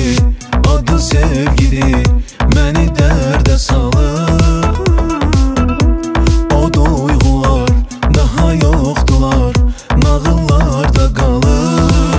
adı sevgili, məni dərdə salır. O duyğular daha yoxdular, nağıllarda qalır.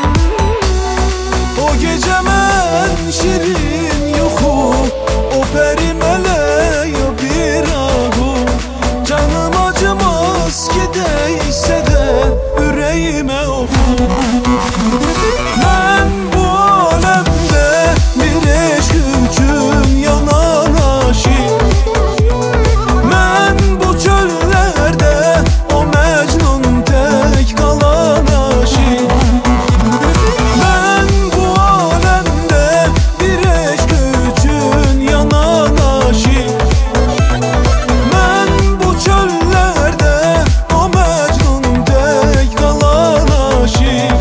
O gecə mən şirin yuxu, o pəri mələyə bir ağu. Canım acımaz ki dəysə də ürəyimə oxu. Mən bu aləmdə bir eşq üçün yanan aşiq. Mən bu çöllərdə o Məcnun tək qalan aşiq. Mən bu aləmdə bir eşq üçün yanan aşiq. Mən bu çöllərdə o Məcnun tək qalan aşiq.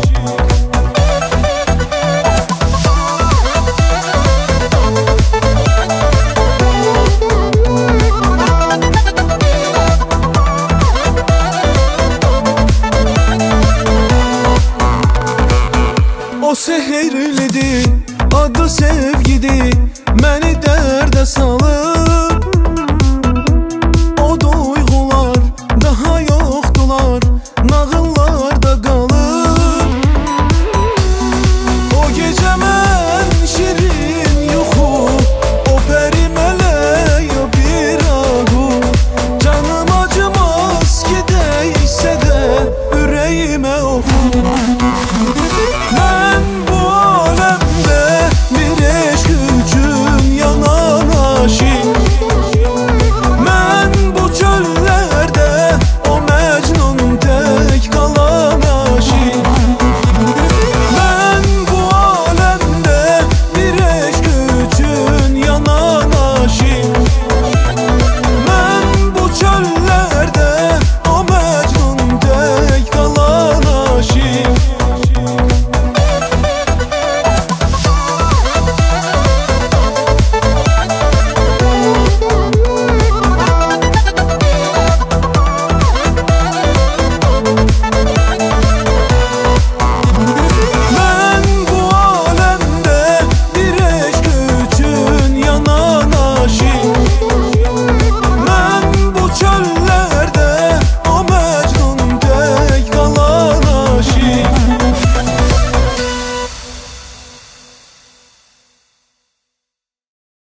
O sehirlidir, adı sevgidir, məni dərdə salır. O duyğular daha yoxdular,